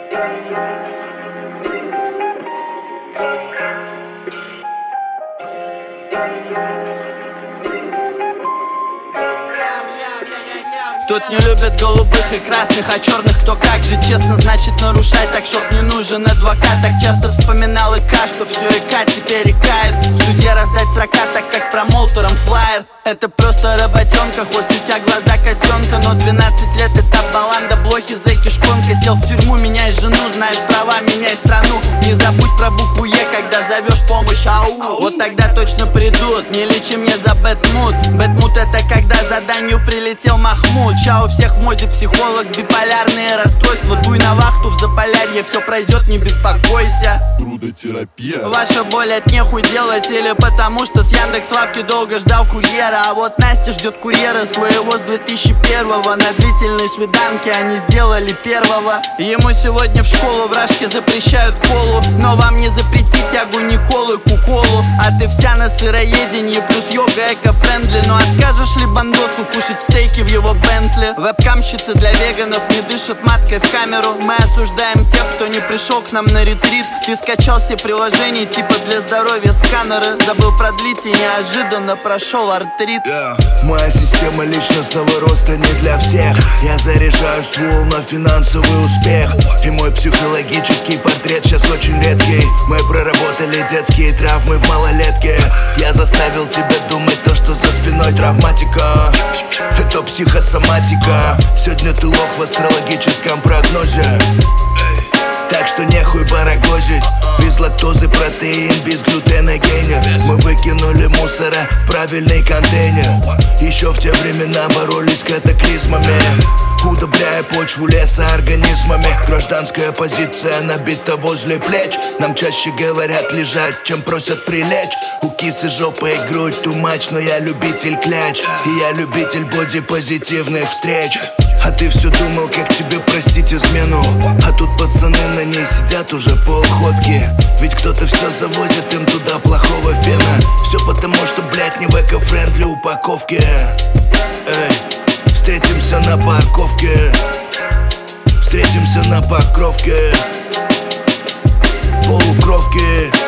Тут не любят голубых и красных, а черных кто как же. Честно, значит нарушай, так чтоб не нужен адвокат. Так часто вспоминал ИК, что все ИК теперь икает. Судья раздать срока, так как промоутером флаер. Это просто работенка, хоть у тебя глаза котенка. Но 12 лет это баланда, блохи, зэки, шконка. Сел в тюрьму, меняй жену, знаешь права, меняй страну. Не забудь про букву Е, когда зовешь помощь, ау. Вот тогда точно придут, не лечи мне за бэтмут. Бэтмут это когда заданию прилетел Махмуд. Ща у всех в моде психолог, биполярные расстройства. Дуй на вахту в Заполярье, все пройдет, не беспокойся. Трудотерапия. Ваша боль от нехуй делать или потому что с Яндекс.Лавки долго ждал курьера. А вот Настя ждет курьера своего с 2001-го. На длительной свиданке они сделали первого. Ему сегодня в школу в Рашке запрещают колу. Но вам не запретить тягу Николы, куколу. А ты вся на сыроеденье, плюс йога эко-френдли. Но откажешь ли бандосу кушать стейки в его Бентли? Вебкамщицы для веганов не дышат маткой в камеру. Мы осуждаем тех, кто не пришел к нам на ретрит. Ты скачал все приложения типа для здоровья сканеры. Забыл продлить и неожиданно прошел артрит. Моя система личностного роста не для всех. Я заряжаю ствол на финансовый успех. И мой психологический портрет сейчас очень редкий. Мы проработали детские травмы в малолетке. Я заставил тебя думать то, что за спиной травматика. Это психосоматика. Сегодня ты лох в астрологическом прогнозе. Так что нехуй барагозить. Без лактозы протеин, без глютена гейнер. Мы выкинули мусора в правильный контейнер. Еще в те времена боролись с катаклизмами, удобряя почву лесоорганизмами. Гражданская позиция набита возле плеч. Нам чаще говорят лежать, чем просят прилечь. У кисы жопа и грудь too much, но я любитель кляч. И я любитель бодипозитивных встреч. А ты все думал, как тебе простить измену. А тут пацаны на ней сидят уже полходки. Ведь кто-то все завозит им туда плохого фена. Все потому, что, блядь, не в эко-френдли упаковке. Эй, встретимся на парковке. Встретимся на покровке. Полукровки.